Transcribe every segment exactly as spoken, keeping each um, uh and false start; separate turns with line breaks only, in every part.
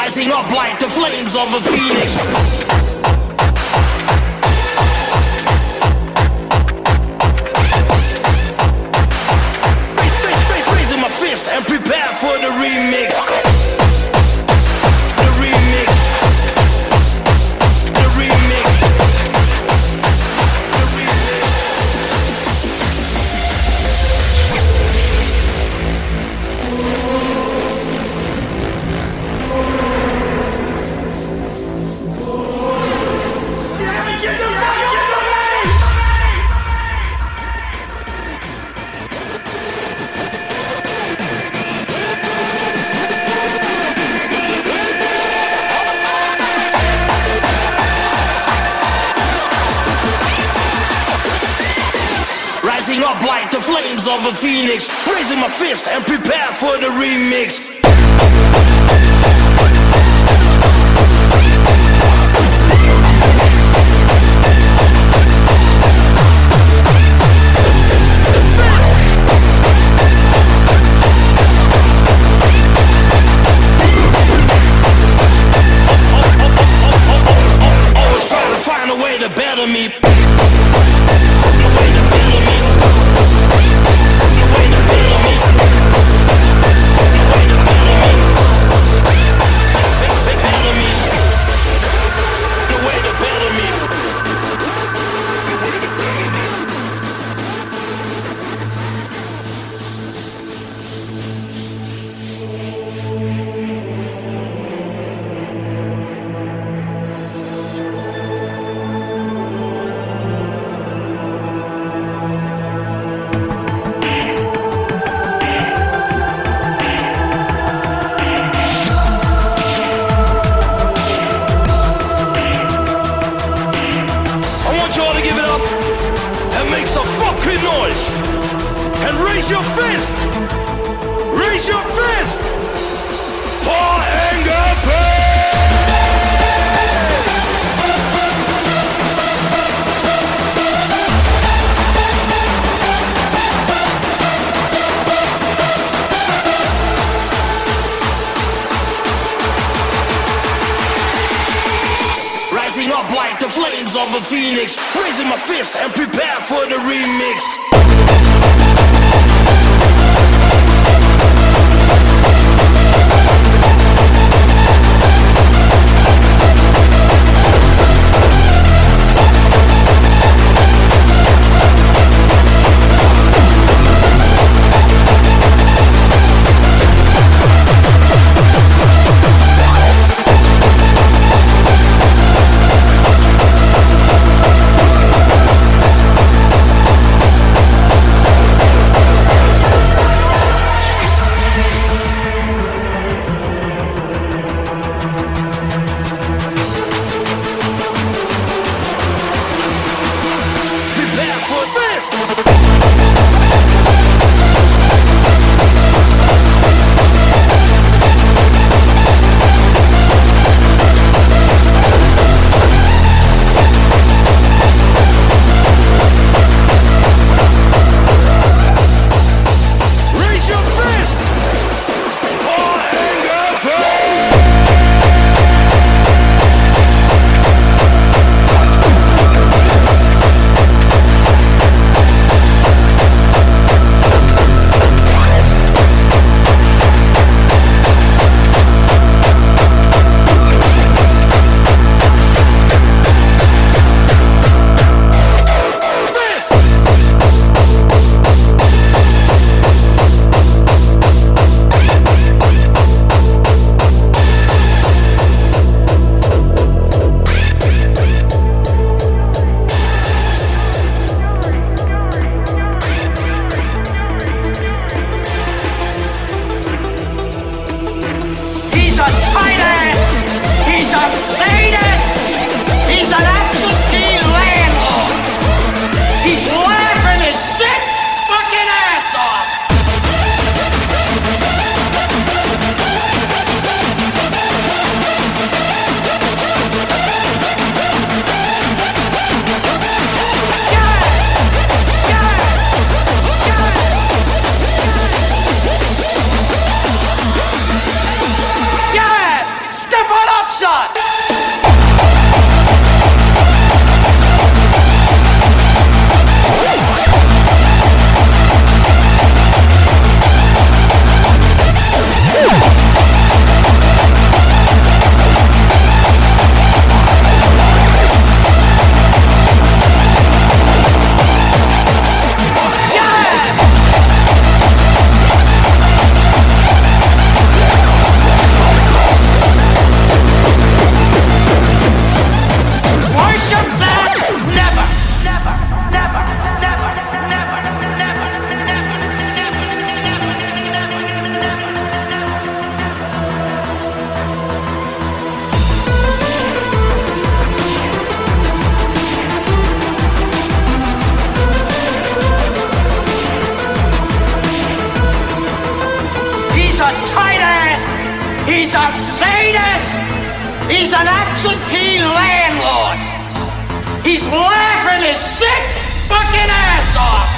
Rising up like the flames of a phoenix. Raising my fist and prepare for the remix. The remix. The remix. The remix. Get the fuck out of the way! Rising up like the flames of a phoenix. Raising my fist and prepare for the remix. Always trying to find a way to better me. A way to better me. A way to better me. A way to better me. Better me. A way to better me. Raise your fist! Raise your fist! For anger Rising up like the flames of a phoenix. Raising my fist and prepare for the remix.
He's an absentee landlord. He's laughing his sick fucking ass off.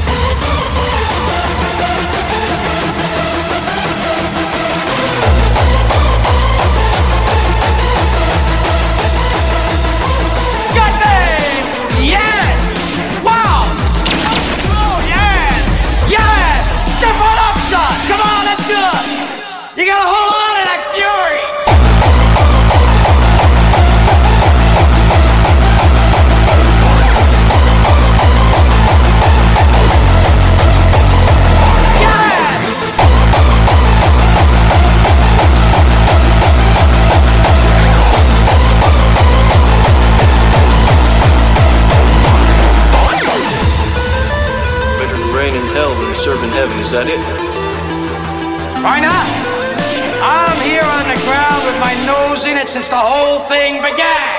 Yes! Wow! Oh, yeah! Yeah! Step on up, son! Come on, let's do it! You gotta hold on to that fury!
Serving heaven, is that it?
Why not? I'm here on the ground with my nose in it since the whole thing began.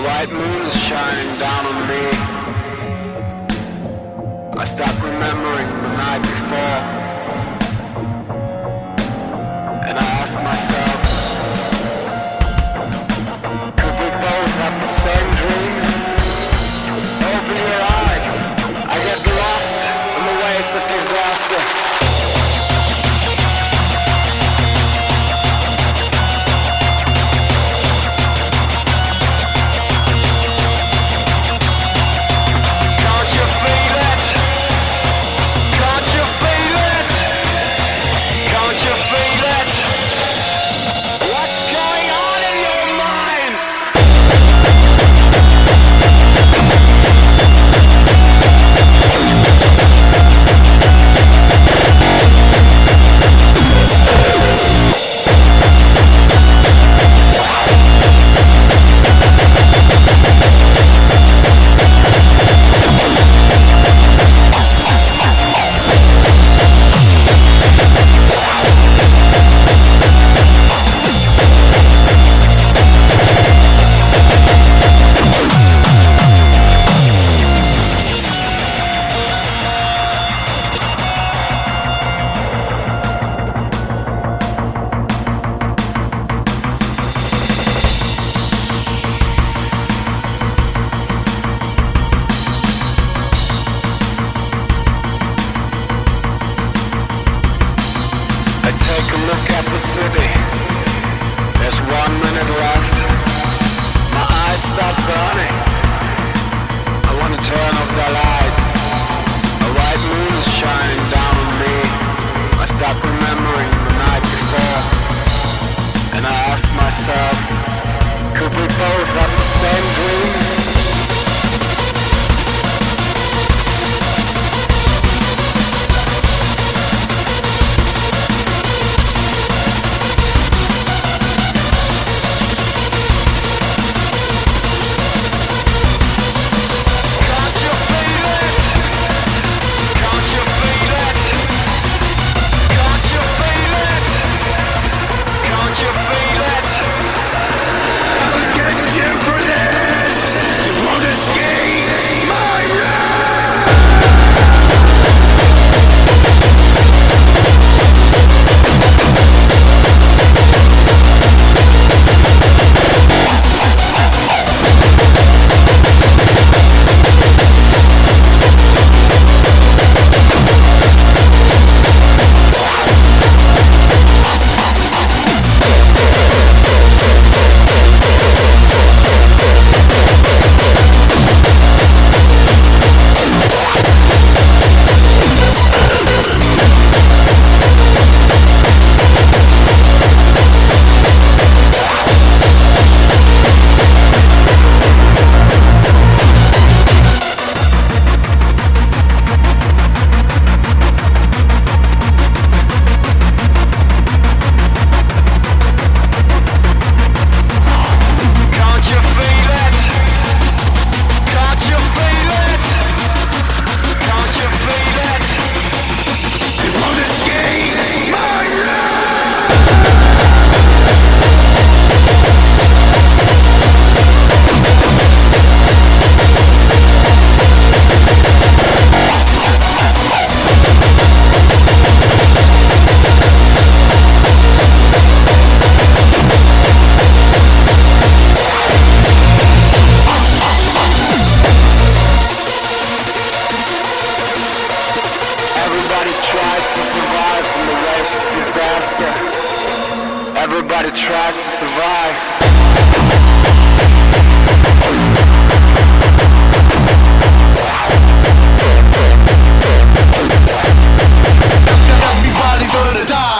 white moon is shining down on me. I start remembering the night before, and I ask myself, could we both have the same dream? Open your eyes, I get lost in the waves of disaster.
Everybody tries to survive. Everybody's gonna die.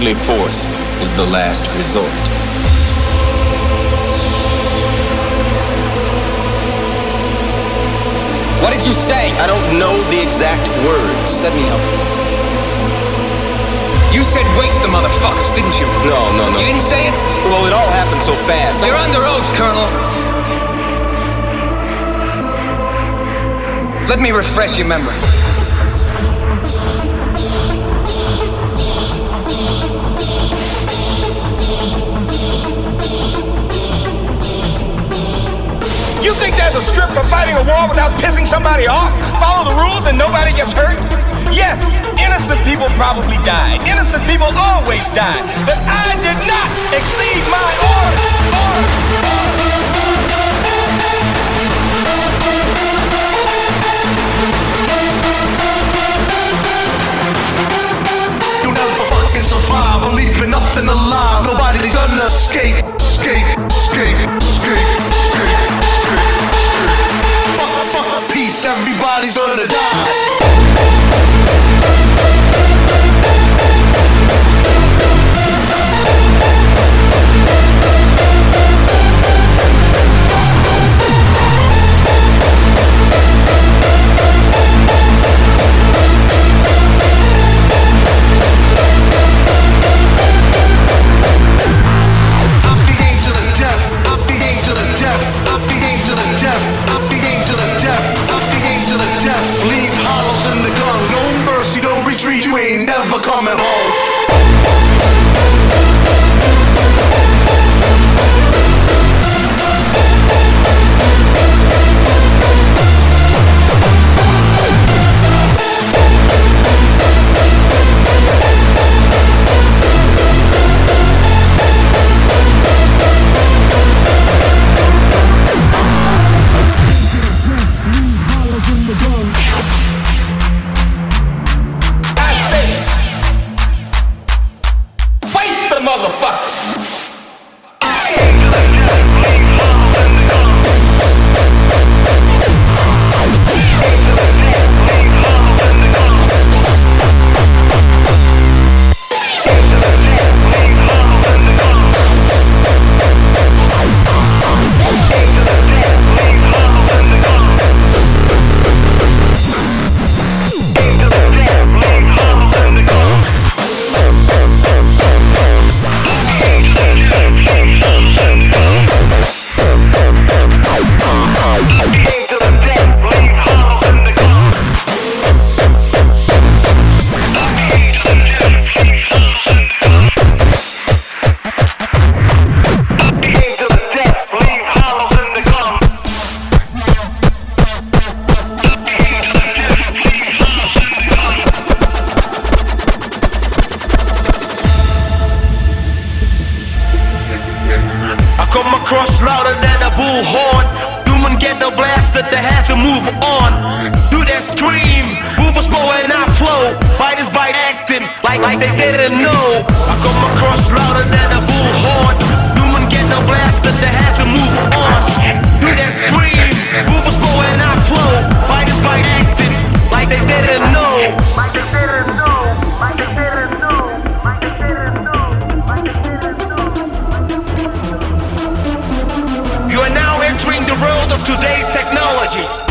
deadly force is the last resort.
What did you say?
I don't know the exact words.
Let me help you. You said waste the motherfuckers, didn't you?
No, no, no.
You didn't say it?
Well, it all happened so fast.
You're under oath, Colonel. Let me refresh your memory.
You think there's a script for fighting a war without pissing somebody off? Follow the rules and nobody gets hurt? Yes, innocent people probably died. Innocent people always die. But I did not exceed my orders.
You'll never fucking survive. I'm leaving nothing alive. Nobody's gonna escape, escape, escape, escape, escape. Fuck, fuck, peace. Everybody's gonna die. You ain't never coming home.
Like they didn't know. I come across louder than a bullhorn. Human get no blast that they had to move on. Do that scream, movers bow and I flow. Fighters by acting like they didn't know. Like they didn't know. Like they didn't know. Like they didn't know. Like they didn't know. You are now entering the world of today's technology.